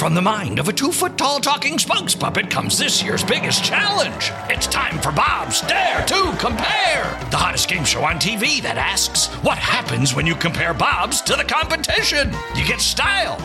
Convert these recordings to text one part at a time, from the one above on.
From the mind of a 2-foot-tall talking spokes puppet comes this year's biggest challenge. It's time for Bob's Dare to Compare, the hottest game show on TV that asks, what happens when you compare Bob's to the competition? You get style.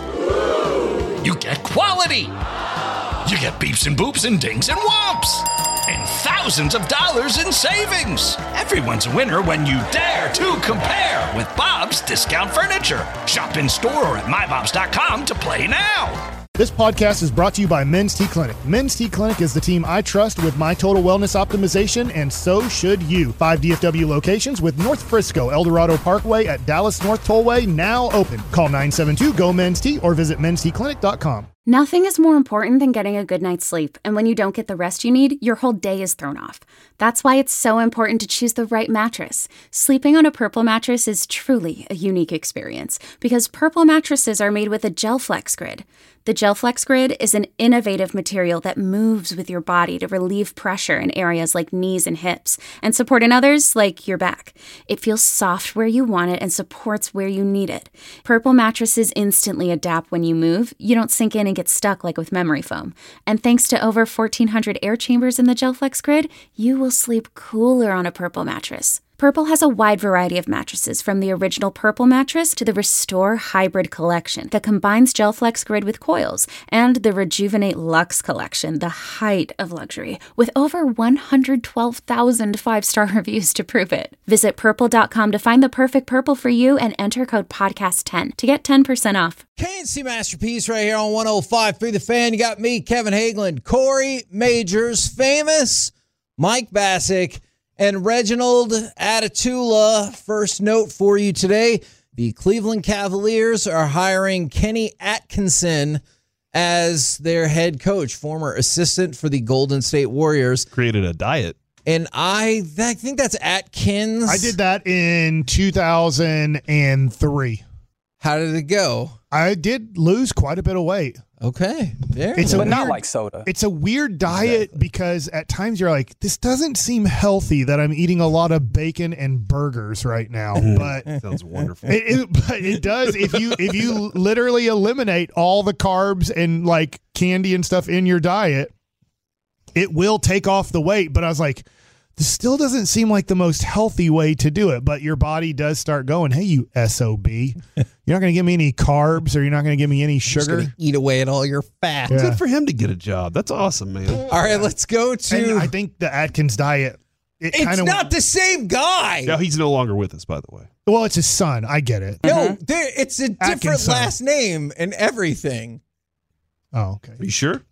You get quality. You get beeps and boops and dings and whomps. And thousands of dollars in savings. Everyone's a winner when you dare to compare with Bob's Discount Furniture. Shop in store or at mybobs.com to play now. This podcast is brought to you by Men's T Clinic. Men's T Clinic is the team I trust with my total wellness optimization, and so should you. 5 DFW locations with North Frisco, El Dorado Parkway at Dallas North Tollway now open. Call 972-GO-MEN'S-T or visit mensteclinic.com. Nothing is more important than getting a good night's sleep, and when you don't get the rest you need, your whole day is thrown off. That's why it's so important to choose the right mattress. Sleeping on a Purple mattress is truly a unique experience because Purple mattresses are made with a GelFlex Grid. The GelFlex Grid is an innovative material that moves with your body to relieve pressure in areas like knees and hips and support in others like your back. It feels soft where you want it and supports where you need it. Purple mattresses instantly adapt when you move. You don't sink in and get stuck like with memory foam. And thanks to over 1,400 air chambers in the GelFlex Grid, you will sleep cooler on a Purple mattress. Purple has a wide variety of mattresses, from the original Purple mattress to the Restore Hybrid collection that combines GelFlex Grid with coils, and the Rejuvenate Luxe collection, the height of luxury, with over 112,000 five-star reviews to prove it. Visit purple.com to find the perfect Purple for you and enter code podcast10 to get 10% off. K&C Masterpiece right here on 105.3 The Fan. You got me, Kevin Hagelin, Corey Majors, famous Mike Bassick, and Reginald Atatula. First note for you today, the Cleveland Cavaliers are hiring Kenny Atkinson as their head coach, former assistant for the Golden State Warriors. Created a diet. And I think that's Atkins. I did that in 2003. How did it go? I did lose quite a bit of weight. Okay. But not like soda. It's a weird diet because at times you're like, this doesn't seem healthy that I'm eating a lot of bacon and burgers right now. But sounds wonderful. But it does. If you literally eliminate all the carbs and like candy and stuff in your diet, it will take off the weight. But I was like, this still doesn't seem like the most healthy way to do it, but your body does start going, hey, you SOB, you're not going to give me any carbs or you're not going to give me any sugar. Just eat away at all your fat. Yeah. Good for him to get a job. That's awesome, man. All right, let's go to... And I think the Atkins diet, it's not the same guy. No, he's no longer with us, by the way. Well, it's his son. I get it. No, it's a different Atkinson. last name and everything. Oh, okay. Are you sure?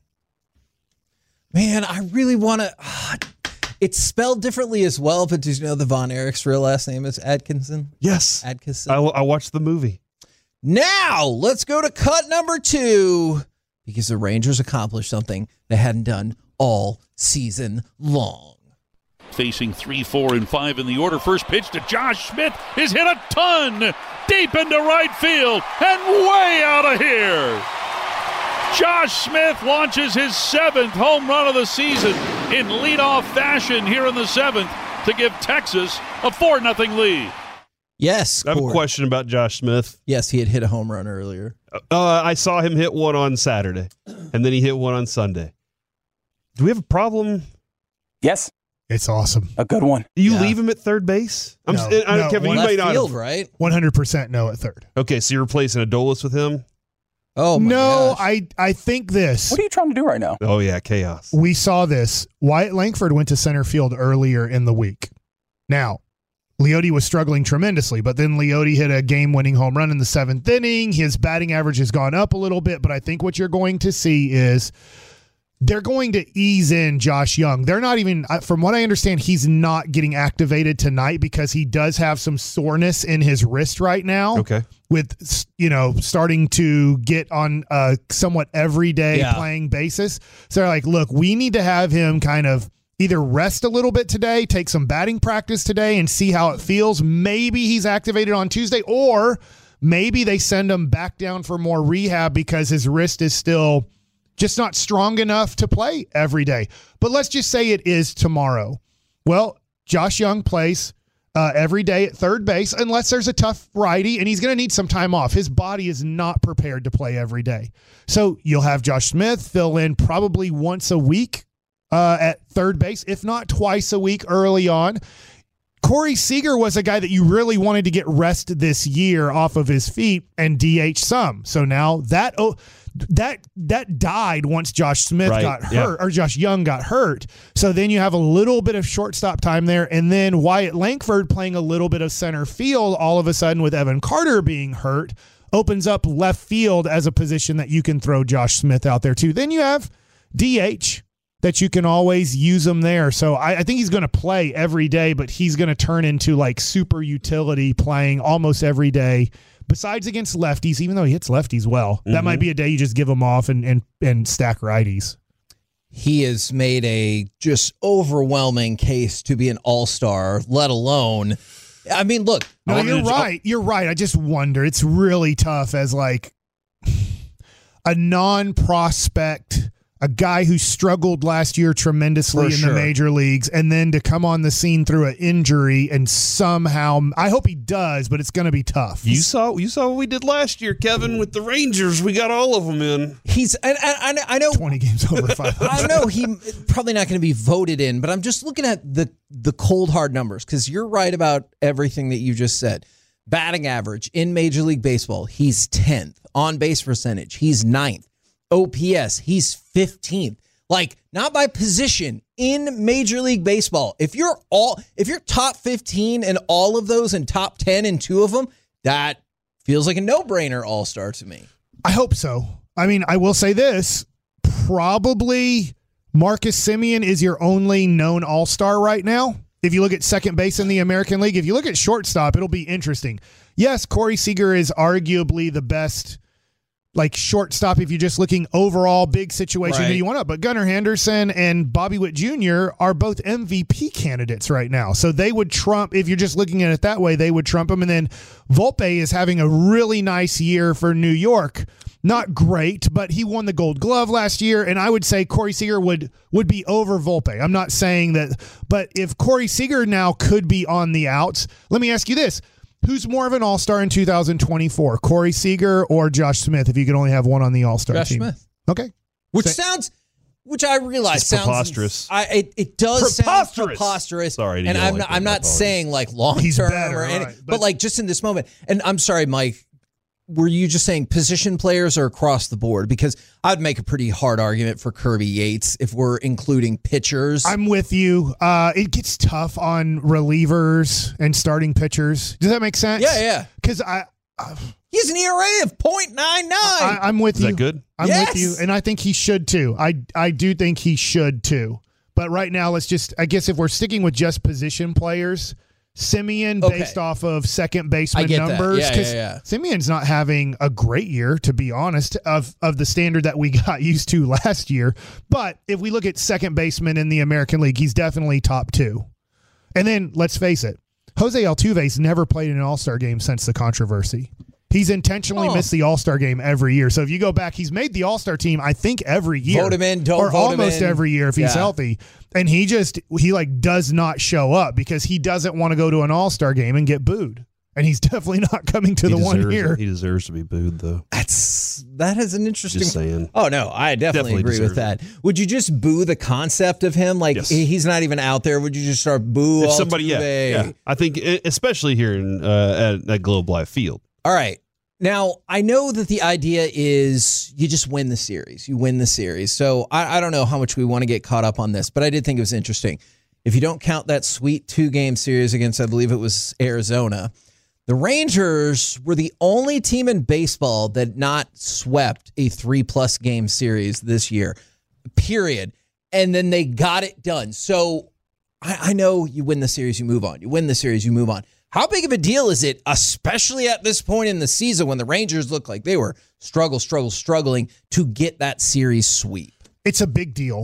Man, I really want to... It's spelled differently as well, but did you know the Von Erich's real last name is Atkinson? Yes. Atkinson. I watched the movie. Now, let's go to cut number 2, because the Rangers accomplished something they hadn't done all season long. Facing 3, 4, and 5 in the order. First pitch to Josh Smith is hit a ton deep into right field and way out of here. Josh Smith launches his 7th home run of the season in leadoff fashion here in the 7th to give Texas a 4-0 lead. Yes, I have Corey. a question about Josh Smith. Yes, he had hit a home run earlier. I saw him hit one on Saturday, and then he hit one on Sunday. Do we have a problem? Yes. It's awesome. A good one. Do you leave him at third base? No, Kevin, you Left may not field, have. right? 100% no at third. Okay, so you're replacing Adolis with him? Oh, my No, gosh. I think this. What are you trying to do right now? Oh, yeah, chaos. We saw this. Wyatt Langford went to center field earlier in the week. Now, Leote was struggling tremendously, but then Leote hit a game-winning home run in the 7th inning. His batting average has gone up a little bit, but I think what you're going to see is they're going to ease in Josh Young. They're not even, from what I understand, he's not getting activated tonight because he does have some soreness in his wrist right now. Okay. With, starting to get on a somewhat everyday playing basis. So they're like, look, we need to have him kind of either rest a little bit today, take some batting practice today and see how it feels. Maybe he's activated on Tuesday, or maybe they send him back down for more rehab because his wrist is still just not strong enough to play every day. But let's just say it is tomorrow. Well, Josh Young plays every day at third base, unless there's a tough righty, and he's going to need some time off. His body is not prepared to play every day. So you'll have Josh Smith fill in probably once a week at third base, if not twice a week early on. Corey Seager was a guy that you really wanted to get rest this year off of his feet and DH some. So now that died once Josh Smith got hurt, or Josh Young got hurt. So then you have a little bit of shortstop time there, and then Wyatt Langford playing a little bit of center field all of a sudden with Evan Carter being hurt opens up left field as a position that you can throw Josh Smith out there too. Then you have DH that you can always use him there. So I think he's going to play every day, but he's going to turn into like super utility playing almost every day. Besides against lefties, even though he hits lefties well, that might be a day you just give him off and stack righties. He has made a just overwhelming case to be an all-star, let alone, I mean, look. No, you're right. You're right. I just wonder. It's really tough as like a non-prospect, a guy who struggled last year tremendously in the major leagues, and then to come on the scene through an injury and somehow, I hope he does, but it's going to be tough. You saw what we did last year, Kevin, with the Rangers. We got all of them in. I know 20 games over 500. I know he's probably not going to be voted in, but I'm just looking at the cold hard numbers, because you're right about everything that you just said. Batting average in Major League Baseball, he's 10th. On base percentage, he's 9th. OPS, he's 15th. Like, not by position in Major League Baseball. If you're top 15 in all of those and top 10 in 2 of them, that feels like a no-brainer all-star to me. I hope so. I mean, I will say this. Probably Marcus Semien is your only known all-star right now. If you look at second base in the American League, if you look at shortstop, it'll be interesting. Yes, Corey Seager is arguably the best like shortstop if you're just looking overall big situation who you want up. But Gunnar Henderson and Bobby Witt Jr. are both MVP candidates right now. So they would trump, if you're just looking at it that way, they would trump him. And then Volpe is having a really nice year for New York. Not great, but he won the Gold Glove last year, and I would say Corey Seager would be over Volpe. I'm not saying that, but if Corey Seager now could be on the outs, let me ask you this. Who's more of an all-star in 2024, Corey Seager or Josh Smith, if you could only have one on the all-star team? Josh Smith. Okay. Which I realize sounds preposterous. It does sound preposterous. Sorry, and I'm not saying like long-term or anything, but like just in this moment. And I'm sorry, Mike, were you just saying position players or across the board? Because I'd make a pretty hard argument for Kirby Yates if we're including pitchers. I'm with you. It gets tough on relievers and starting pitchers. Does that make sense? Yeah. Because he has an ERA of .99. I'm with you. Is that good? I'm with you, and I think he should too. I do think he should too. But right now, let's just, I guess if we're sticking with just position players, Semien based off of second baseman numbers, because Simeon's not having a great year, to be honest, of the standard that we got used to last year. But if we look at second baseman in the American League, he's definitely top 2. And then let's face it, Jose Altuve's never played in an All-Star game since the controversy. He's intentionally missed the All-Star game every year. So if you go back, he's made the All-Star team, I think, every year. Vote him in, don't or vote him in. almost every year if he's healthy. And he does not show up because he doesn't want to go to an All-Star game and get booed. And he's definitely not coming to the one here. He deserves to be booed, though. That is an interesting. Just saying. Oh no, I definitely agree with that. Would you just boo the concept of him? Like he's not even out there. Would you just start boo? If somebody, yeah. I think especially here in at Globe Life Field. All right. Now, I know that the idea is you just win the series. You win the series. So I don't know how much we want to get caught up on this, but I did think it was interesting. If you don't count that sweet 2-game series against, I believe it was Arizona, the Rangers were the only team in baseball that not swept a 3+ game series this year, period. And then they got it done. So I know you win the series, you move on. You win the series, you move on. How big of a deal is it, especially at this point in the season when the Rangers look like they were struggling to get that series sweep? It's a big deal.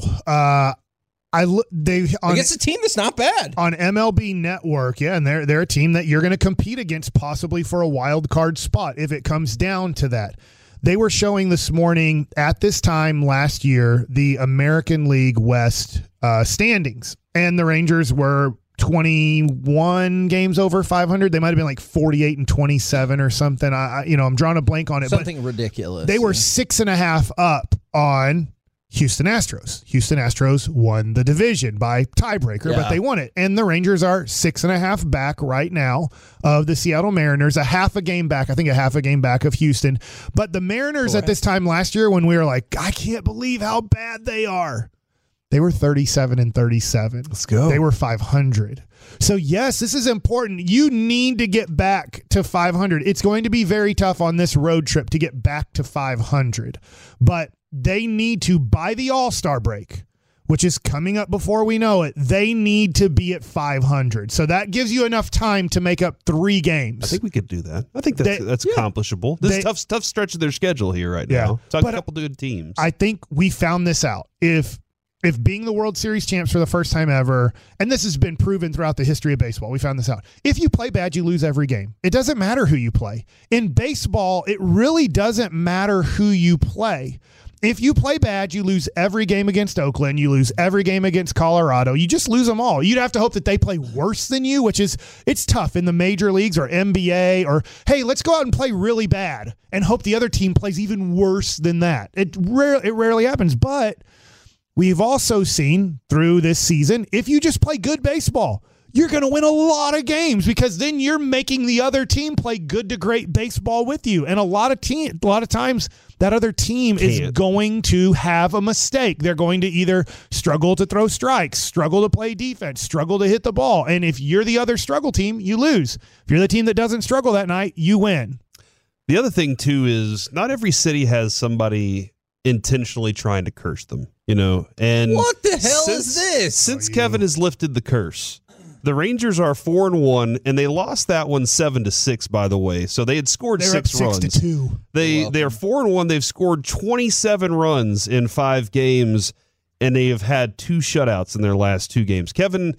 Against a team that's not bad. On MLB Network, and they're a team that you're going to compete against possibly for a wild card spot if it comes down to that. They were showing this morning at this time last year the American League West standings, and the Rangers were 21 games over 500. They might have been like 48-27 or something. I'm drawing a blank on it. Something ridiculous. They were 6.5 up on Houston Astros. Houston Astros won the division by tiebreaker, but they won it. And the Rangers are 6.5 back right now of the Seattle Mariners, a half a game back of Houston. But the Mariners at this time last year, when we were like, I can't believe how bad they are, they were 37-37. Let's go. They were 500. So, yes, this is important. You need to get back to 500. It's going to be very tough on this road trip to get back to 500. But they need to, by the All-Star break, which is coming up before we know it, they need to be at 500. So that gives you enough time to make up 3 games. I think we could do that. I think that's accomplishable. This is tough stretch of their schedule here right now. Talk a couple good teams. I think we found this out. If being the World Series champs for the first time ever, and this has been proven throughout the history of baseball, we found this out. If you play bad, you lose every game. It doesn't matter who you play. In baseball, it really doesn't matter who you play. If you play bad, you lose every game against Oakland. You lose every game against Colorado. You just lose them all. You'd have to hope that they play worse than you, it's tough in the major leagues or NBA, or, hey, let's go out and play really bad and hope the other team plays even worse than that. It rarely happens, but we've also seen through this season, if you just play good baseball, you're going to win a lot of games because then you're making the other team play good to great baseball with you. And a lot of times that other team is going to have a mistake. They're going to either struggle to throw strikes, struggle to play defense, struggle to hit the ball. And if you're the other struggle team, you lose. If you're the team that doesn't struggle that night, you win. The other thing, too, is not every city has somebody intentionally trying to curse them, And what the hell is this? Since Kevin has lifted the curse, the Rangers are 4-1, and they lost that one 7-6. By the way, so they had scored 6 runs. 6-2. They are 4-1. They've scored 27 runs in 5 games, and they have had 2 shutouts in their last 2 games. Kevin,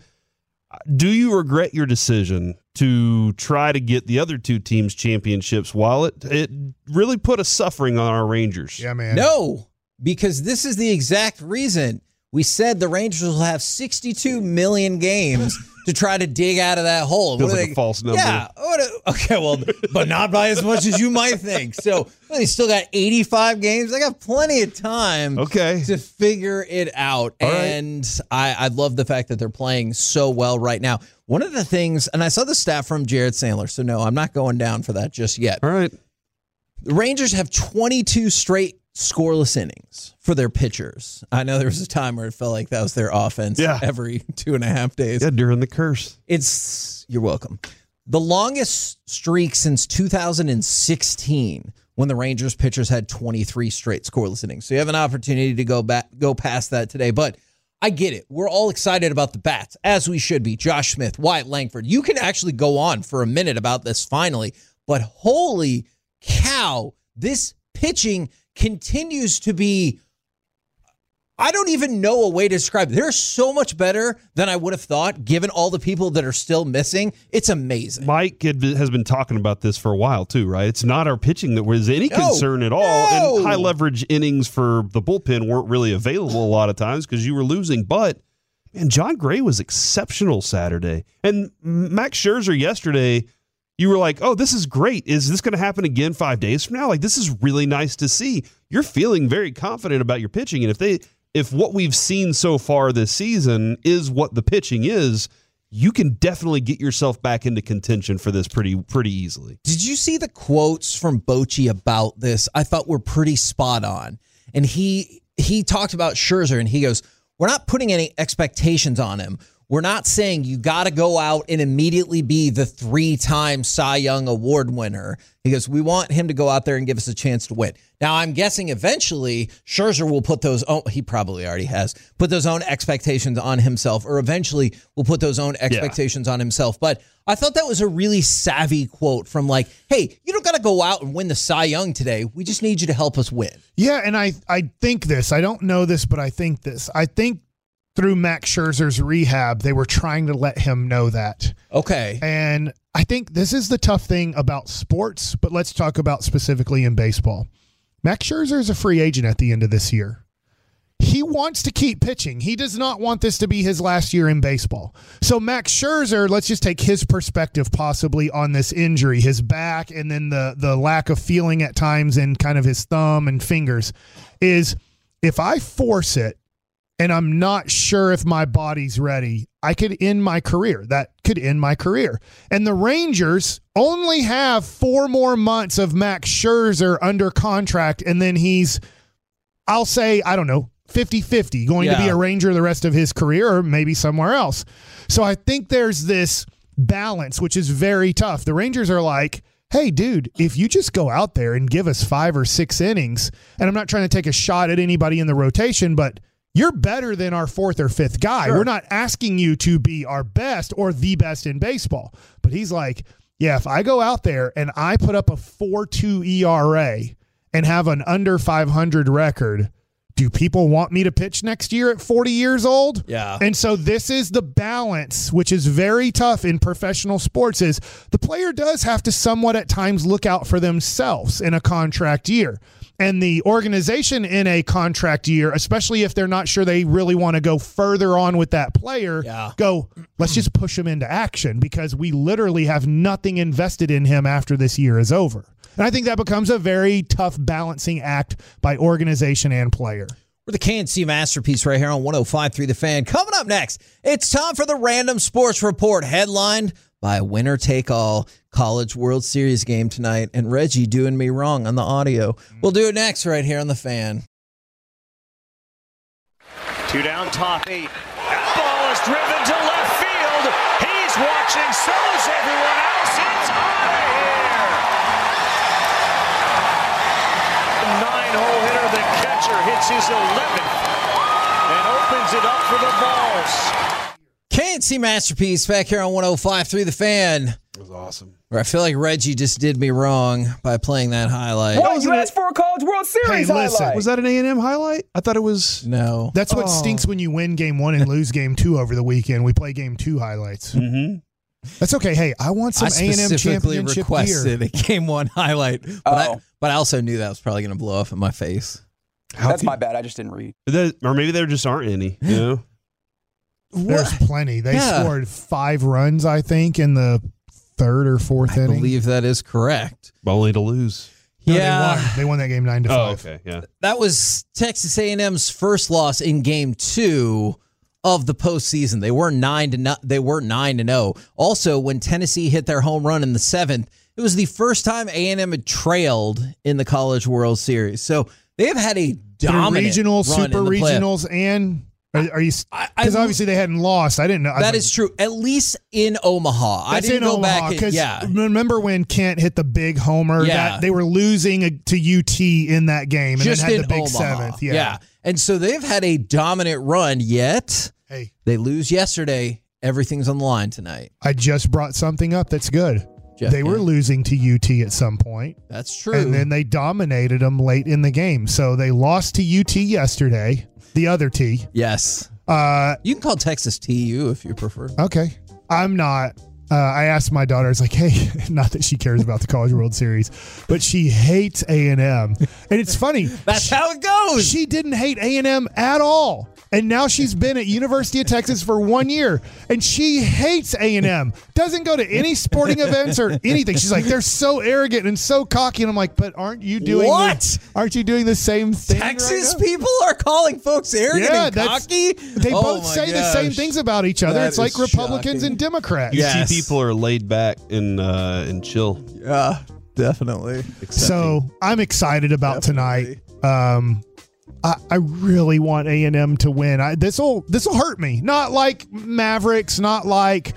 do you regret your decision to try to get the other 2 teams championships while it really put a suffering on our Rangers? Yeah, man. No, because this is the exact reason. We said the Rangers will have 62 million games to try to dig out of that hole. Feels like a false number. Yeah. Okay, well, but not by as much as you might think. So they still got 85 games. They got plenty of time to figure it out. All and right. I love the fact that they're playing so well right now. One of the things, and I saw the stat from Jared Sandler, so no, I'm not going down for that just yet. All right. The Rangers have 22 straight scoreless innings for their pitchers. I know there was a time where it felt like that was their offense every 2.5 days. Yeah, during the curse. You're welcome. The longest streak since 2016 when the Rangers pitchers had 23 straight scoreless innings. So you have an opportunity to go past that today. But I get it. We're all excited about the bats, as we should be. Josh Smith, Wyatt Langford. You can actually go on for a minute about this finally. But holy cow, this pitching continues to be, I don't even know a way to describe it. They're so much better than I would have thought, given all the people that are still missing. It's amazing. Mike has been talking about this for a while, too, right? It's not our pitching that was any concern at all. And high leverage innings for the bullpen weren't really available a lot of times because you were losing. But, man, John Gray was exceptional Saturday. And Max Scherzer yesterday, you were like, oh, this is great. Is this going to happen again 5 days from now? Like, this is really nice to see. You're feeling very confident about your pitching. And if what we've seen so far this season is what the pitching is, you can definitely get yourself back into contention for this pretty easily. Did you see the quotes from Bochy about this? I thought were pretty spot on. And he talked about Scherzer, and he goes, we're not putting any expectations on him. We're not saying you got to go out and immediately be the 3-time Cy Young Award winner. He goes, we want him to go out there and give us a chance to win. Now, I'm guessing eventually Scherzer will put he probably already has, put those own expectations on himself, or eventually will put those own expectations on himself. But I thought that was a really savvy quote from like, hey, you don't got to go out and win the Cy Young today. We just need you to help us win. Yeah, and I think this. I don't know this, but I think this. I think through Max Scherzer's rehab, they were trying to let him know that. Okay. And I think this is the tough thing about sports, but let's talk about specifically in baseball. Max Scherzer is a free agent at the end of this year. he wants to keep pitching. He does not want this to be his last year in baseball. So Max Scherzer, let's just take his perspective possibly on this injury, his back, and then the lack of feeling at times in kind of his thumb and fingers, is if I force it and I'm not sure if my body's ready, I could end my career. That could end my career. And the Rangers only have 4 more months of Max Scherzer under contract, and then he's, I'll say, I don't know, 50-50, going to be a Ranger the rest of his career or maybe somewhere else. So I think there's this balance, which is very tough. The Rangers are like, hey, dude, if you just go out there and give us 5 or 6 innings, and I'm not trying to take a shot at anybody in the rotation, but you're better than our 4th or 5th guy. Sure. We're not asking you to be our best or the best in baseball. But he's like, yeah, if I go out there and I put up a 4.2 ERA and have an under 500 record, do people want me to pitch next year at 40 years old? Yeah. And so this is the balance, which is very tough in professional sports, is the player does have to somewhat at times look out for themselves in a contract year. And the organization in a contract year, especially if they're not sure they really want to go further on with that player, go, let's just push him into action because we literally have nothing invested in him after this year is over. And I think that becomes a very tough balancing act by organization and player. We're the KNC Masterpiece right here on 105.3 The Fan. Coming up next, it's time for the Random Sports Report, headlined by a winner-take-all College World Series game tonight, and Reggie doing me wrong on the audio. We'll do it next right here on The Fan. 2 down, top 8. That ball is driven to left field. He's watching, so is everyone else. It's out of here. The 9-hole hitter, the catcher, hits his 11th and opens it up for the balls. KNC Masterpiece back here on 105.3 The Fan. That was awesome. Where I feel like Reggie just did me wrong by playing that highlight. What? You asked for a College World Series highlight. Was that an A&M highlight? I thought it was. No. That's what stinks when you win game 1 and lose game 2 over the weekend. We play game 2 highlights. Mm-hmm. That's okay. Hey, I want some A&M championship requested gear. a game 1 highlight, but I also knew that was probably going to blow up in my face. That's my bad. I just didn't read. Or maybe there just aren't any. You know? There's plenty. They scored 5 runs, I think, in the 3rd or 4th inning. I believe that is correct. Only to lose. No, they won that game 9-5. Oh, okay, yeah. That was Texas A&M's first loss in game 2 of the postseason. They were 9-0. Also, when Tennessee hit their home run in the 7th, it was the first time A&M had trailed in the College World Series. So they have had a dominant regionals, run super in the regionals, and are you? Because obviously they hadn't lost. I didn't know. That is true. At least in Omaha. That's I didn't in go Omaha, back. Remember when Kent hit the big homer? That they were losing to UT in that game, and just then had in the big Omaha. 7th. Yeah, and so they've had a dominant run. Yet they lose yesterday. Everything's on the line tonight. I just brought something up that's good. They were losing to UT at some point. That's true. And then they dominated them late in the game. So they lost to UT yesterday. The other T. Yes. You can call Texas TU if you prefer. Okay. I'm not. I asked my daughter, I was like, hey, not that she cares about the College World Series, but she hates A&M. And it's funny. That's how it goes. She didn't hate A&M at all. And now she's been at University of Texas for 1 year, and she hates A&M. Doesn't go to any sporting events or anything. She's like, they're so arrogant and so cocky. And I'm like, but aren't you doing aren't you doing the same thing? Texas people are calling folks arrogant and cocky? They both say the same things about each other. It's like Republicans and Democrats. UT people are laid back and chill. Yeah, definitely. So I'm excited about tonight. I really want A&M to win. This will hurt me. Not like Mavericks, not like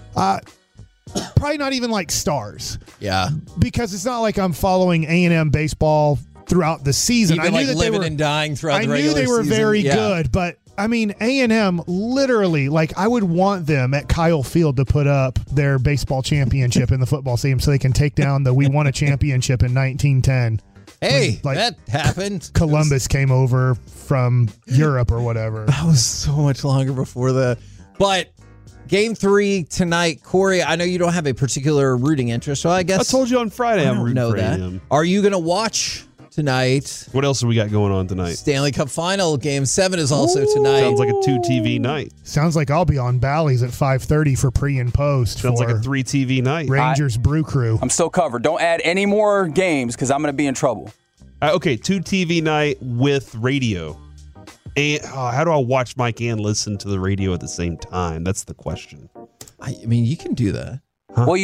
probably not even like Stars. Yeah. Because it's not like I'm following A&M baseball throughout the season. Even I knew like that living they were, and dying throughout the regular season. I knew they were season. very good, but I mean, A&M literally, like I would want them at Kyle Field to put up their baseball championship in the football stadium so they can take down we won a championship in 1910. Hey, that happened. Columbus came over from Europe or whatever. That was so much longer before that. But game 3 tonight, Corey, I know you don't have a particular rooting interest, so I guess I told you on Friday I'm rooting for that. A&M. Are you going to watch tonight. What else do we got going on tonight? Stanley Cup Final, Game 7 is also tonight. Sounds like a 2 TV night. Sounds like I'll be on Bally's at 5:30 for pre and post. Sounds like a 3 TV night. Rangers Brew Crew. I'm still covered. Don't add any more games because I'm going to be in trouble. Okay, 2 TV night with radio. And how do I watch Mike and listen to the radio at the same time? That's the question. I mean, you can do that. Huh? Well,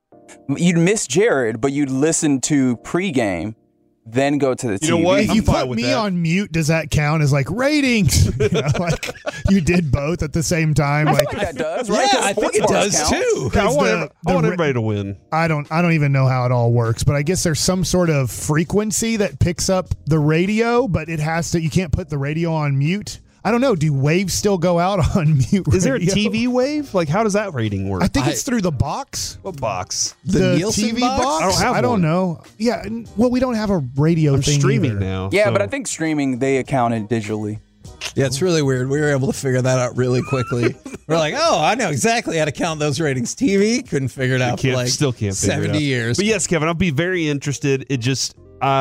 you'd miss Jared, but you'd listen to pregame, then go to the TV. You know what? If you put me on mute, does that count as like ratings? Like you did both at the same time. I Like feel like that does, right? Yeah, I think it does too. I want everybody to win. I don't even know how it all works, but I guess there's some sort of frequency that picks up the radio, but it has to. You can't put the radio on mute. I don't know. Do waves still go out on mute radio? Is there a TV wave? Like, how does that rating work? I think it's through the box. What box? The Nielsen TV box? box? I don't have I don't one. know. Yeah. Well, we don't have a radio I'm thing streaming either. now. Yeah, so- but I think streaming, they account it digitally. Yeah, it's really weird. We were able to figure that out really quickly. We're like, oh, I know exactly how to count those ratings. TV couldn't figure it out for like still can't figure it 70 out. years. But yes, Kevin, I'll be very interested. It just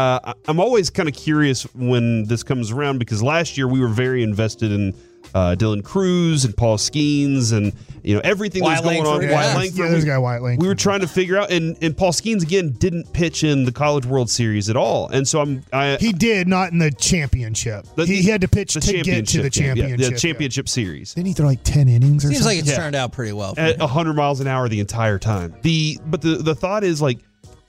I'm always kind of curious when this comes around because last year we were very invested in Dylan Cruz and Paul Skeens and everything that was going on. Langford, Wyatt yeah. Langford. Yeah, there's a guy Wyatt Langford. We were trying to figure out, and Paul Skeens again didn't pitch in the College World Series at all, and so He did, not in the championship. He had to pitch to get to the championship. the championship series. Didn't he throw like 10 innings or Seems something? like it's turned out pretty well. For At him. 100 miles an hour the entire time. But the thought is like,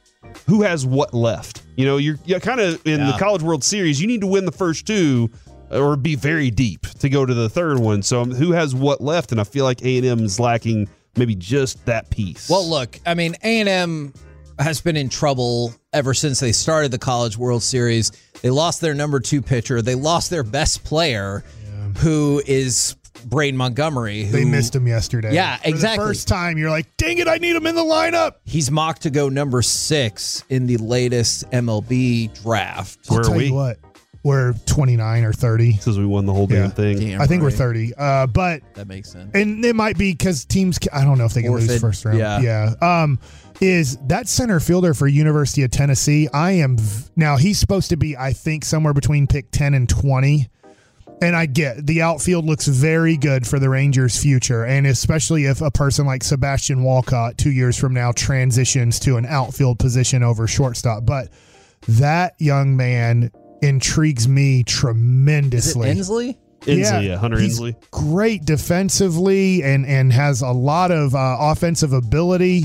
who has what left? You're kind of in the College World Series. You need to win the first two or be very deep to go to the third one. So who has what left? And I feel like A&M is lacking maybe just that piece. Well, look, I mean, A&M has been in trouble ever since they started the College World Series. They lost their number 2 pitcher. They lost their best player, who is Braden Montgomery. They missed him yesterday. Yeah, For exactly. the first time, you're like, dang it, I need him in the lineup. He's mocked to go number 6 in the latest MLB draft. Where Tell are we? you what, we're 29 or 30. Because we won the whole damn thing. Damn I think we're right. 30. But That makes sense. and it might be because teams. I don't know if they can lose Forfeit. first round. Yeah. Is that center fielder for University of Tennessee? Now he's supposed to be, I think, somewhere between pick 10 and 20. And I get the outfield looks very good for the Rangers' future, and especially if a person like Sebastian Walcott 2 years from now transitions to an outfield position over shortstop. But that young man intrigues me Is it tremendously. Inslee? Inslee, Hunter he's Inslee. Great defensively and has a lot of offensive ability.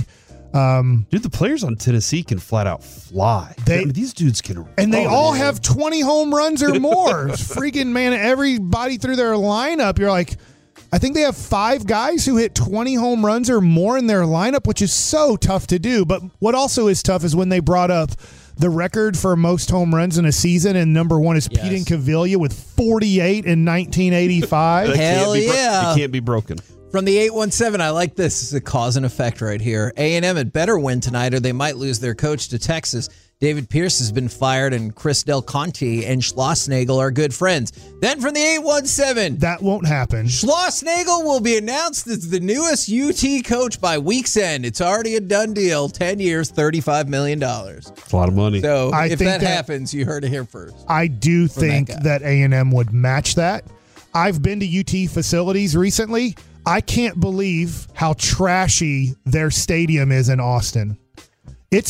Dude, the players on Tennessee can flat out fly. These dudes can. And they all have 20 home runs or more. Freaking man, everybody through their lineup, you're like, I think they have 5 guys who hit 20 home runs or more in their lineup, which is so tough to do. But what also is tough is when they brought up the record for most home runs in a season, and number 1 is Pete Incaviglia with 48 in 1985. Hell yeah. It can't be broken. From the 817, I like this. It's a cause and effect right here. A&M had better win tonight or they might lose their coach to Texas. David Pierce has been fired and Chris Del Conte and Schlossnagel are good friends. Then from the 817, that won't happen. Schlossnagel will be announced as the newest UT coach by week's end. It's already a done deal. 10 years, $35 million. It's a lot of money. So I if think that that- happens, you heard it here first. I do think that guy. that A&M would match that. I've been to UT facilities recently. I can't believe how trashy their stadium is in Austin. It's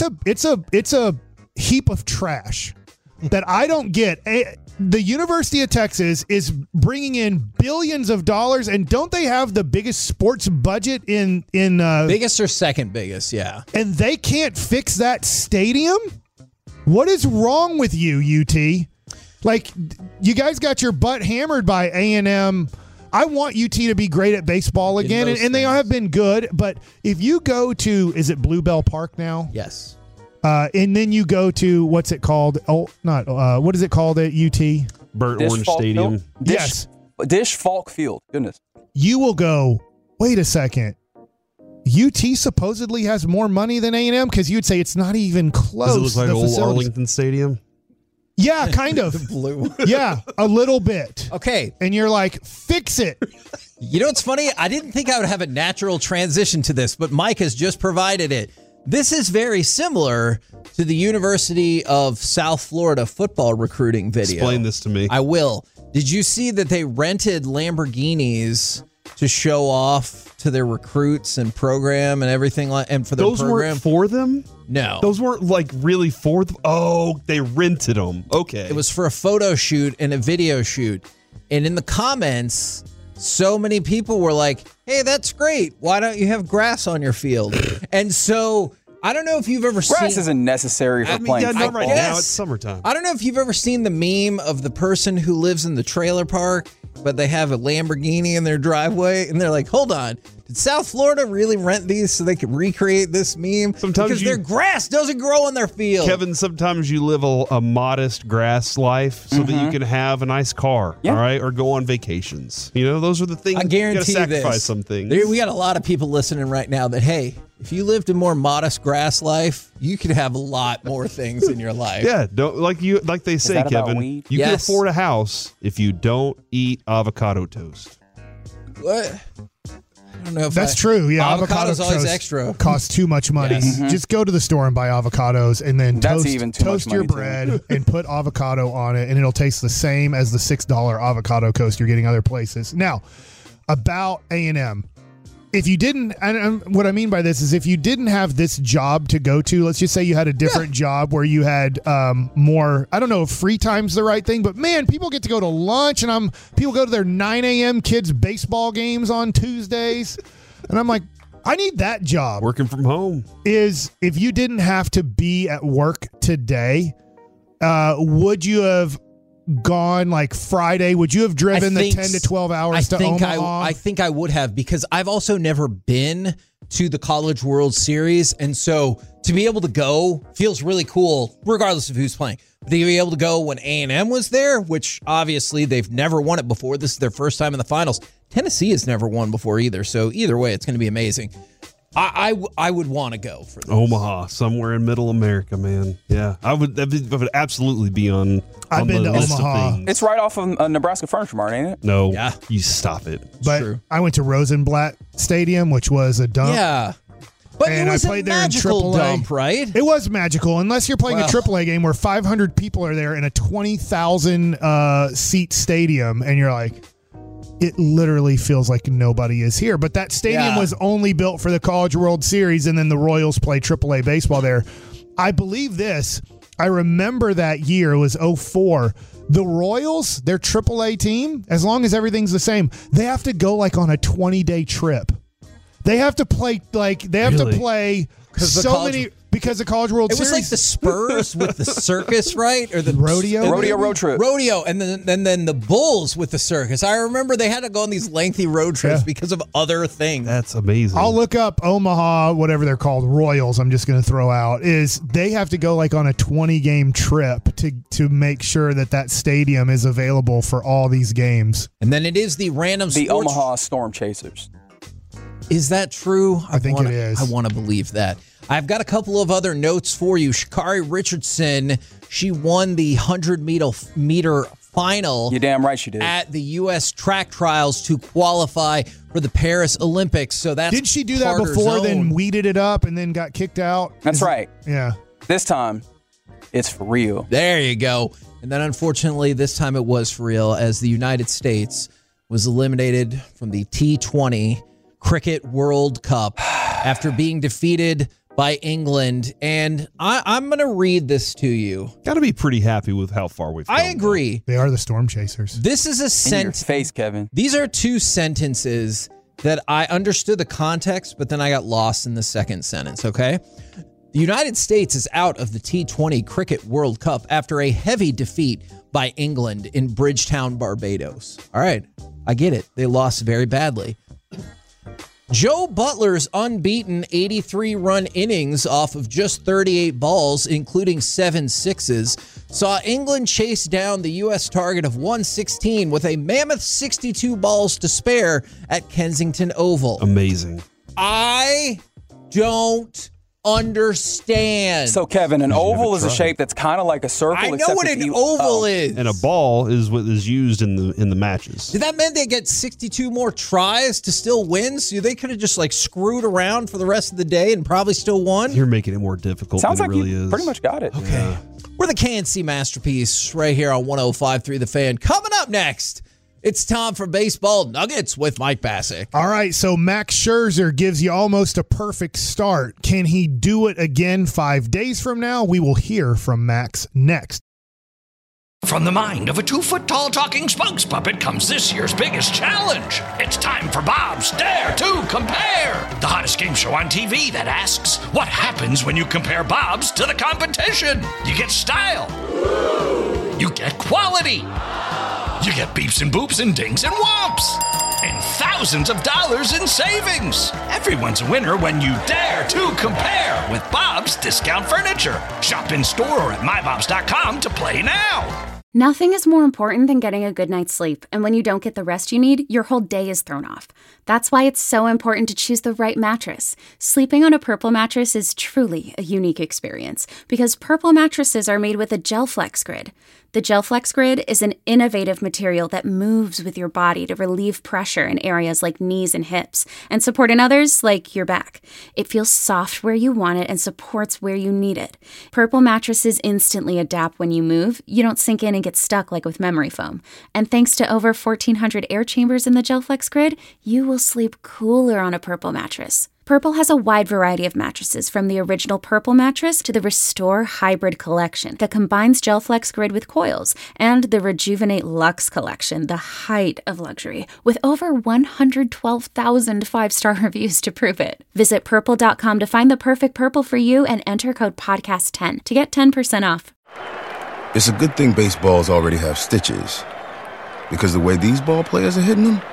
a heap of trash that I don't get. The University of Texas is bringing in billions of dollars, and don't they have the biggest sports budget in Biggest or second biggest, yeah. and they can't fix that stadium? What is wrong with you, UT? Like, you guys got your butt hammered by A&M. I want UT to be great at baseball again, and they have been good. But if you go to, is it Bluebell Park now? Yes. And then you go to, what's it called? Oh, not, what is it called at UT? Burnt Dish Orange Falk Stadium. Field? Dish, Yes. Dish Falk Field. Goodness. You will go, wait a second. UT supposedly has more money than A&M because you'd say it's not even close. Does it look like the old facilities. Arlington Stadium? Yeah, kind of. Blue. Yeah, a little bit. Okay. And you're like, fix it. You know what's funny? I didn't think I would have a natural transition to this, but Mike has just provided it. This is very similar to the University of South Florida football recruiting video. Explain this to me. I will. Did you see that they rented Lamborghinis to show off to their recruits and program and everything and for their Those program? weren't for them? No. Those weren't like really for them? Oh, they rented them. Okay. It was for a photo shoot and a video shoot. And in the comments, so many people were like, hey, that's great. Why don't you have grass on your field? And so I don't know if you've ever seen... Grass isn't necessary for playing not football. right now. It's summertime. I don't know if you've ever seen the meme of the person who lives in the trailer park, but they have a Lamborghini in their driveway, and they're like, hold on, did South Florida really rent these so they could recreate this meme? Because their grass doesn't grow in their field. Kevin, sometimes you live a modest grass life so that you can have a nice car, all right, or go on vacations. You know, those are the things. I guarantee you got to sacrifice this. some things. We got a lot of people listening right now that, hey, if you lived a more modest grass life, you could have a lot more things in your life. Yeah, like they say, Kevin, you can afford a house if you don't eat avocado toast. What? I don't know if That's true. Yeah, avocado's always toast extra. Costs too much money. Yes. Just go to the store and buy avocados, and then That's even too toast much your money, bread and put avocado on it, and it'll taste the same as the $6 avocado toast you're getting other places. Now, about A&M. If you didn't, and what I mean by this is if you didn't have this job to go to, let's just say you had a different job where you had more, I don't know if free time's the right thing, but man, people get to go to lunch and people go to their 9 a.m. kids' baseball games on Tuesdays. And I'm like, I need that job. Working from home. Is if you didn't have to be at work today, would you have gone like Friday? Would you have driven the 10 to 12 hours to Omaha? I think I would have, because I've also never been to the College World Series. And so to be able to go feels really cool, regardless of who's playing. But to be able to go when A&M was there, which obviously they've never won it before. This is their first time in the finals. Tennessee has never won before either. So either way, it's going to be amazing. I would want to go for this. Omaha, somewhere in middle America, man. Yeah, I would absolutely be on. I've been to Omaha. It's right off of Nebraska Furniture Mart, ain't it? No, Yeah. You stop it. But true. I went to Rosenblatt Stadium, which was a dump. Yeah. But And it was I played a there in magical AAA. dump, right? It was magical, unless you're playing a AAA game where 500 people are there in a 20,000 seat stadium, and you're like, it literally feels like nobody is here. But that stadium was only built for the College World Series, and then the Royals play AAA baseball there. I believe this. I remember that year. It was 2004. The Royals, their AAA team, as long as everything's the same, they have to go like on a 20-day trip. They have to play to play so many because the College World Series. It was like the Spurs with the circus, right? Or the rodeo road trip. Rodeo, and then the Bulls with the circus. I remember they had to go on these lengthy road trips because of other things. That's amazing. I'll look up Omaha, whatever they're called, Royals. I'm just going to throw out is they have to go like on a 20-game trip to make sure that stadium is available for all these games. And then it is the Omaha Storm Chasers. Is that true? I think it is. I want to believe that. I've got a couple of other notes for you. Sha'Carri Richardson, she won the 100-meter final. You're damn right she did. At the U.S. track trials to qualify for the Paris Olympics. So that's Didn't she do that before, then weeded it up, and then got kicked out? That's right. Yeah. This time, it's for real. There you go. And then unfortunately, this time it was for real, as the United States was eliminated from the T20 Cricket World Cup after being defeated by England. And I'm going to read this to you. Got to be pretty happy with how far we've come. I agree. They are the Storm Chasers. This is a In your sentence. face, Kevin. These are two sentences that I understood the context, but then I got lost in the second sentence, okay? The United States is out of the T20 Cricket World Cup after a heavy defeat by England in Bridgetown, Barbados. All right, I get it. They lost very badly. Joe Butler's unbeaten 83-run innings off of just 38 balls, including 7 sixes, saw England chase down the U.S. target of 116 with a mammoth 62 balls to spare at Kensington Oval. Amazing. I don't understand. So, Kevin, an oval is a shape that's kind of like a circle. I know what an oval is. And a ball is what is used in the matches. Did that mean they get 62 more tries to still win? So they could have just like screwed around for the rest of the day and probably still won? You're making it more difficult Sounds than like it really you is. pretty much got it. Okay. Yeah. We're the KNC Masterpiece right here on 105.3 The Fan. Coming up next, it's time for Baseball Nuggets with Mike Bassick. All right, so Max Scherzer gives you almost a perfect start. Can he do it again 5 days from now? We will hear from Max next. From the mind of a 2-foot-tall talking spokes puppet comes this year's biggest challenge. It's time for Bob's Dare to Compare, the hottest game show on TV that asks, what happens when you compare Bob's to the competition? You get style. You get quality. You get beeps and boops and dings and whomps. And thousands of dollars in savings. Everyone's a winner when you dare to compare with Bob's Discount Furniture. Shop in store or at mybobs.com to play now. Nothing is more important than getting a good night's sleep, and when you don't get the rest you need, your whole day is thrown off. That's why it's so important to choose the right mattress. Sleeping on a Purple mattress is truly a unique experience, because Purple mattresses are made with a GelFlex Grid. The GelFlex Grid is an innovative material that moves with your body to relieve pressure in areas like knees and hips, and support in others like your back. It feels soft where you want it and supports where you need it. Purple mattresses instantly adapt when you move. You don't sink in and get stuck like with memory foam. And thanks to over 1,400 air chambers in the GelFlex Grid, you will sleep cooler on a Purple mattress. Purple has a wide variety of mattresses, from the original Purple mattress to the Restore Hybrid collection that combines GelFlex Grid with coils, and the Rejuvenate Luxe collection, the height of luxury, with over 112,000 five-star reviews to prove it. Visit Purple.com to find the perfect Purple for you and enter code PODCAST10 to get 10% off. It's a good thing baseballs already have stitches, because the way these ball players are hitting them,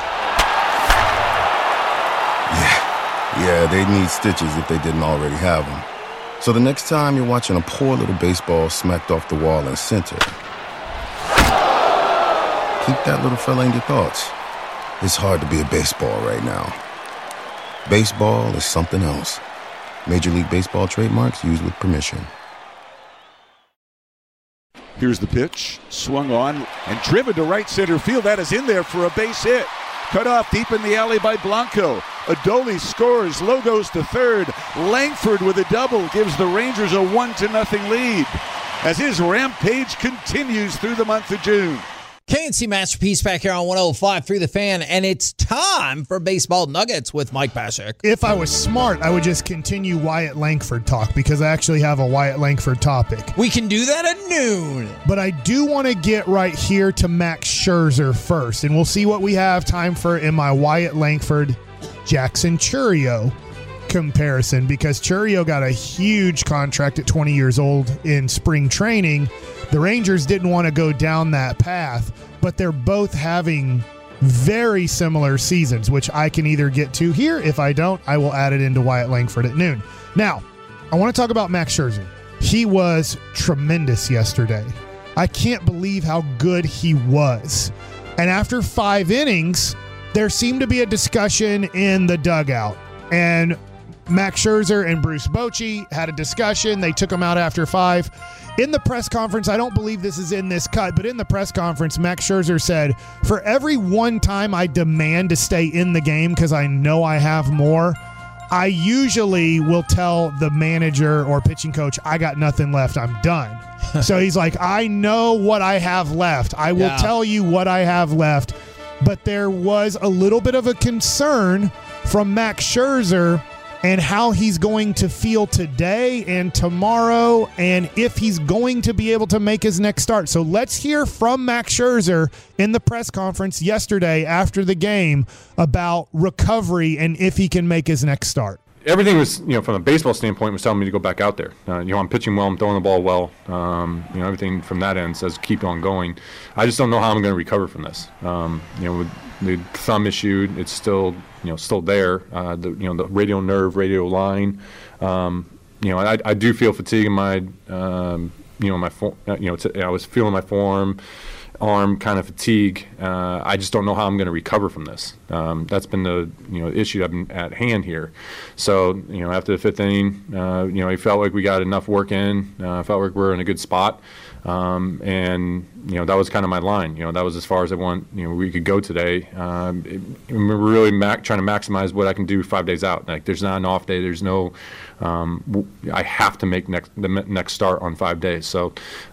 yeah, they'd need stitches if they didn't already have them. So the next time you're watching a poor little baseball smacked off the wall in center, keep that little fella in your thoughts. It's hard to be a baseball right now. Baseball is something else. Major League Baseball trademarks used with permission. Here's the pitch, swung on and driven to right center field. That is in there for a base hit. Cut off deep in the alley by Blanco. Adolis scores. Lowe goes to third. Langford with a double gives the Rangers a 1-0 lead as his rampage continues through the month of June. KNC Masterpiece back here on 105.3 The Fan, and it's time for Baseball Nuggets with Mike Bassick. If I was smart, I would just continue Wyatt Langford talk, because I actually have a Wyatt Langford topic. We can do that at noon. But I do want to get right here to Max Scherzer first, and we'll see what we have time for in my Wyatt Langford Jackson Chourio comparison, because Chourio got a huge contract at 20 years old in spring training. The Rangers didn't want to go down that path, but they're both having very similar seasons, which I can either get to here. If I don't, I will add it into Wyatt Langford at noon. Now, I want to talk about Max Scherzer. He was tremendous yesterday. I can't believe how good he was. And after 5 innings, there seemed to be a discussion in the dugout. And Max Scherzer and Bruce Bochy had a discussion. They took him out after 5. In the press conference, I don't believe this is in this cut, but in the press conference, Max Scherzer said, for every one time I demand to stay in the game because I know I have more, I usually will tell the manager or pitching coach, I got nothing left, I'm done. So he's like, I know what I have left. I will tell you what I have left. But there was a little bit of a concern from Max Scherzer and how he's going to feel today and tomorrow, and if he's going to be able to make his next start. So let's hear from Max Scherzer in the press conference yesterday after the game about recovery and if he can make his next start. Everything was, from a baseball standpoint, was telling me to go back out there. I'm pitching well, I'm throwing the ball well. Everything from that end says keep on going. I just don't know how I'm going to recover from this. With the thumb issue, it's still there. The radial nerve, radial line. I do feel fatigue in my, my form. I was feeling my form, arm kind of fatigue. I just don't know how I'm going to recover from this. That's been the issue I've been at hand here. So after the 5th inning, he felt like we got enough work in. Felt like we were in a good spot, and that was kind of my line. That was as far as I want. We could go today. We're really trying to maximize what I can do 5 days out. Like there's not an off day. There's no. I have to make the next start on 5 days. So,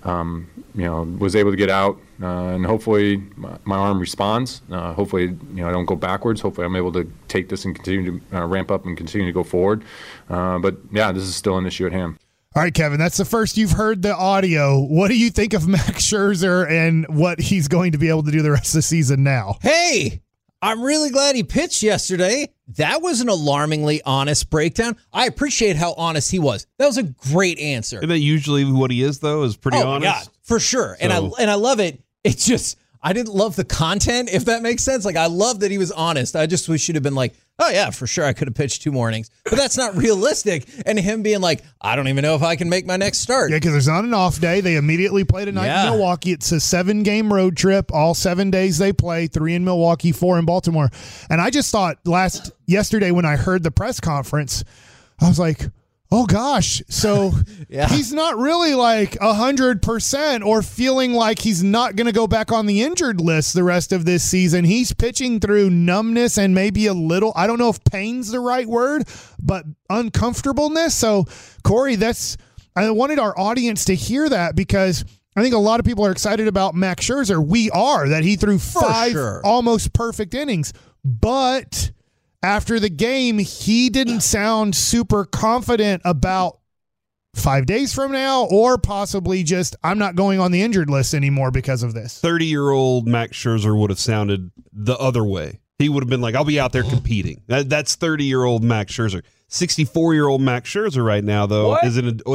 was able to get out, and hopefully my arm responds. Hopefully, I don't go backwards. Hopefully, I'm able to take this and continue to ramp up and continue to go forward. But yeah, this is still an issue at hand. All right, Kevin, that's the first you've heard the audio. What do you think of Max Scherzer and what he's going to be able to do the rest of the season now? Hey, I'm really glad he pitched yesterday. That was an alarmingly honest breakdown. I appreciate how honest he was. That was a great answer. Isn't that usually what he is, though, is pretty honest? Oh, my God, for sure. So. And I love it. It's just, I didn't love the content, if that makes sense. Like, I love that he was honest. I just wish he'd have been like, oh, yeah, for sure, I could have pitched 2 more innings. But that's not realistic. And him being like, I don't even know if I can make my next start. Yeah, because there's not an off day. They immediately play tonight in Milwaukee. It's a 7-game road trip. All 7 days they play, 3 in Milwaukee, 4 in Baltimore. And I just thought yesterday when I heard the press conference, I was like, oh, gosh. So he's not really like 100% or feeling like he's not going to go back on the injured list the rest of this season. He's pitching through numbness and maybe a little, I don't know if pain's the right word, but uncomfortableness. So, Corey, I wanted our audience to hear that because I think a lot of people are excited about Max Scherzer. We are, that he threw 5 almost perfect innings. But after the game, he didn't sound super confident about 5 days from now or possibly just, I'm not going on the injured list anymore because of this. 30-year-old Max Scherzer would have sounded the other way. He would have been like, I'll be out there competing. That's 30-year-old Max Scherzer. 64-year-old Max Scherzer right now, though, is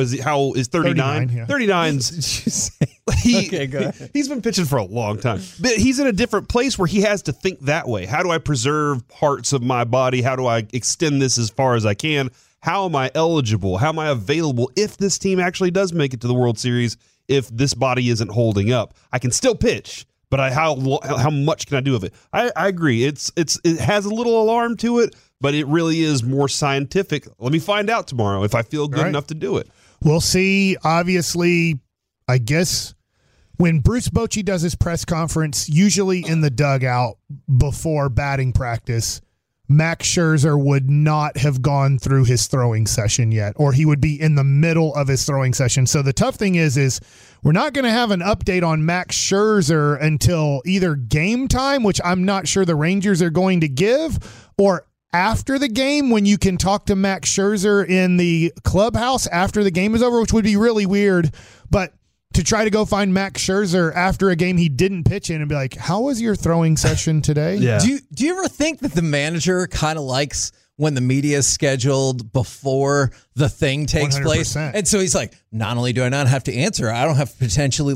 39? Yeah. 39's. Okay, go ahead. He's been pitching for a long time. But he's in a different place where he has to think that way. How do I preserve parts of my body? How do I extend this as far as I can? How am I eligible? How am I available if this team actually does make it to the World Series? If this body isn't holding up, I can still pitch. But how much can I do of it? I agree. It has a little alarm to it, but it really is more scientific. Let me find out tomorrow if I feel good enough to do it. We'll see. Obviously, I guess when Bruce Bochy does his press conference, usually in the dugout before batting practice, Max Scherzer would not have gone through his throwing session yet, or he would be in the middle of his throwing session. So the tough thing is we're not going to have an update on Max Scherzer until either game time, which I'm not sure the Rangers are going to give, or after the game when you can talk to Max Scherzer in the clubhouse after the game is over, which would be really weird. But to try to go find Max Scherzer after a game he didn't pitch in and be like, how was your throwing session today? Yeah. Do you ever think that the manager kind of likes when the media is scheduled before the thing takes 100%. place? And so he's like, not only do I not have to answer, I don't have to potentially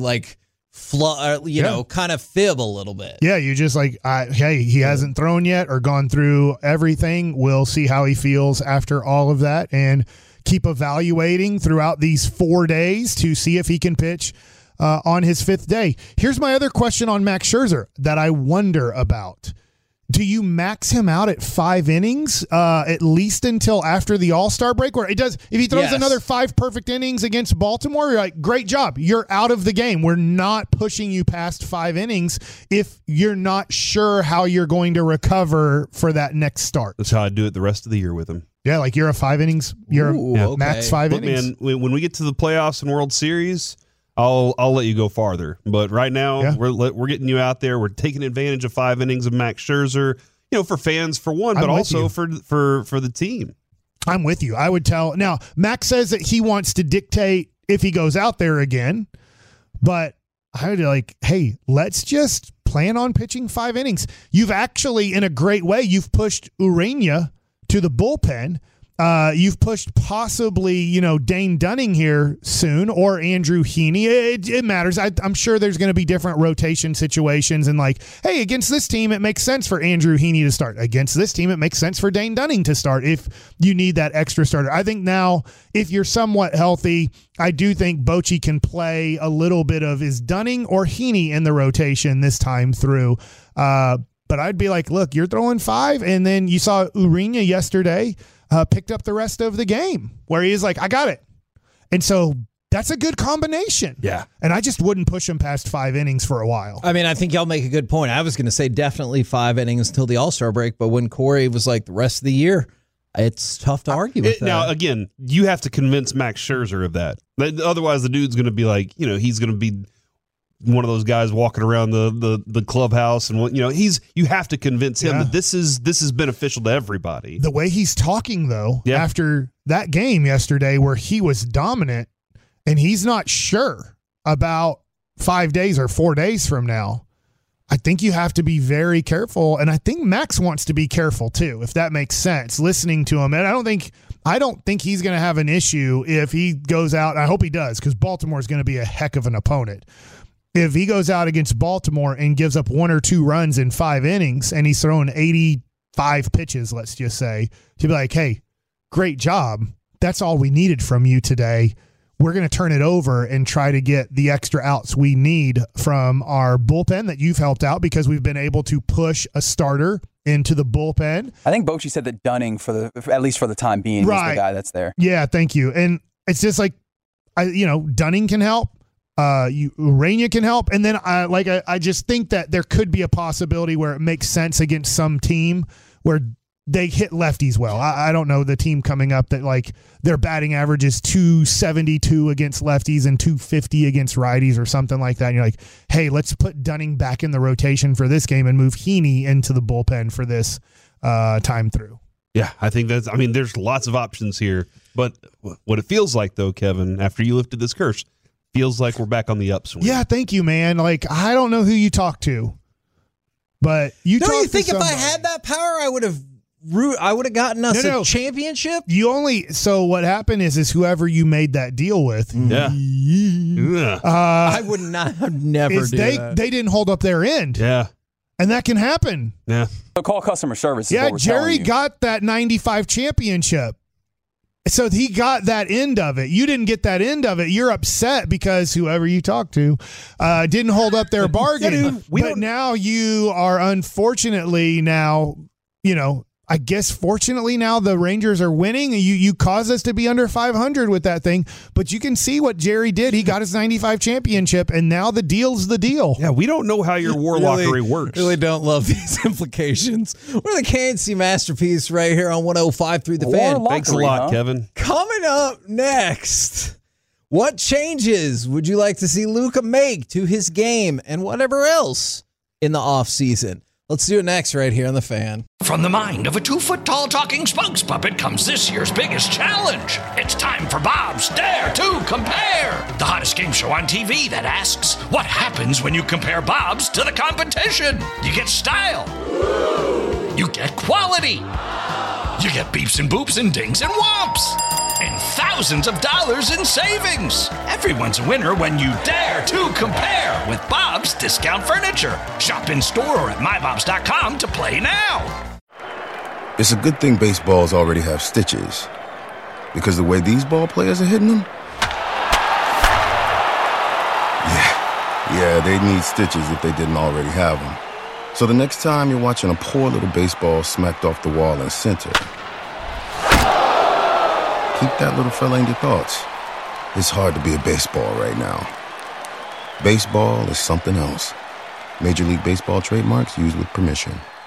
kind of fib a little bit. Yeah, you just like, hey, he hasn't thrown yet or gone through everything. We'll see how he feels after all of that and keep evaluating throughout these 4 days to see if he can pitch on his 5th day. Here's my other question on Max Scherzer that I wonder about. Do you max him out at 5 innings, at least until after the All-Star break? Where it does, if he throws another 5 perfect innings against Baltimore, you're like, great job. You're out of the game. We're not pushing you past 5 innings if you're not sure how you're going to recover for that next start. That's how I do it the rest of the year with him. Yeah, like you're a 5 innings. You're max 5 innings. Man, when we get to the playoffs and World Series, I'll let you go farther. But right now, we're getting you out there. We're taking advantage of 5 innings of Max Scherzer, for fans, for one, but also for the team. I'm with you. I would tell. Now, Max says that he wants to dictate if he goes out there again, but I would like, hey, let's just plan on pitching 5 innings. You've actually, in a great way, you've pushed Urena to the bullpen. You've pushed possibly, Dane Dunning here soon or Andrew Heaney. It matters. I'm sure there's going to be different rotation situations and hey, against this team, it makes sense for Andrew Heaney to start. Against this team, it makes sense for Dane Dunning to start if you need that extra starter. I think now, if you're somewhat healthy, I do think Bochy can play a little bit of is Dunning or Heaney in the rotation this time through. But I'd be like, look, you're throwing 5, and then you saw Urena yesterday picked up the rest of the game where he is like, I got it. And so that's a good combination. Yeah. And I just wouldn't push him past 5 innings for a while. I mean, I think y'all make a good point. I was going to say definitely 5 innings until the All-Star break, but when Corey was like the rest of the year, it's tough to argue with that. Now, again, you have to convince Max Scherzer of that. Otherwise, the dude's going to be like, he's going to be one of those guys walking around the clubhouse, and you have to convince him that this is beneficial to everybody. The way he's talking though, after that game yesterday where he was dominant, and he's not sure about 5 days or 4 days from now, I think you have to be very careful, and I think Max wants to be careful too, if that makes sense. Listening to him, and I don't think he's going to have an issue if he goes out. I hope he does, because Baltimore is going to be a heck of an opponent. If he goes out against Baltimore and gives up 1 or 2 runs in 5 innings and he's throwing 85 pitches, let's just say, to be like, hey, great job. That's all we needed from you today. We're going to turn it over and try to get the extra outs we need from our bullpen that you've helped out, because we've been able to push a starter into the bullpen. I think Bochy said that Dunning, at least for the time being, is the guy that's there. Yeah, thank you. And it's just like, Dunning can help. Urena can help, and then I just think that there could be a possibility where it makes sense against some team where they hit lefties well. I don't know the team coming up that their batting average is 272 against lefties and 250 against righties or something like that. And you're like, hey, let's put Dunning back in the rotation for this game and move Heaney into the bullpen for this time through. Yeah, I think there's lots of options here, but what it feels like though, Kevin, after you lifted this curse, feels like we're back on the upswing. Yeah, thank you, man. I don't know who you talk to, but you talk to somebody. Think if I had that power, I would have gotten us a championship? So what happened is whoever you made that deal with. Yeah. I would never do that. They didn't hold up their end. Yeah. And that can happen. Yeah. So call customer service. Yeah, Jerry got that 95 championship. So he got that end of it. You didn't get that end of it. You're upset because whoever you talked to didn't hold up their bargain. But now you are unfortunately I guess fortunately now the Rangers are winning. You caused us to be under 500 with that thing. But you can see what Jerry did. He got his 95 championship, and now the deal's the deal. Yeah, we don't know how your warlockery works. Really don't love these implications. We're the KNC Masterpiece right here on 105.3 The Fan. Thanks a lot, Kevin. Coming up next, what changes would you like to see Luka make to his game and whatever else in the offseason? Let's do it next right here on The Fan. From the mind of a 2-foot-tall talking spokes puppet comes this year's biggest challenge. It's time for Bob's Dare to Compare, the hottest game show on TV that asks, what happens when you compare Bob's to the competition? You get style. You get quality. You get beeps and boops and dings and whomps. And thousands of dollars in savings. Everyone's a winner when you dare to compare with Bob's Discount Furniture. Shop in store or at mybobs.com to play now. It's a good thing baseballs already have stitches, because the way these ball players are hitting them, yeah, they need stitches if they didn't already have them. So the next time you're watching a poor little baseball smacked off the wall in center, keep that little fella in your thoughts. It's hard to be a baseball right now. Baseball is something else. Major League Baseball trademarks used with permission.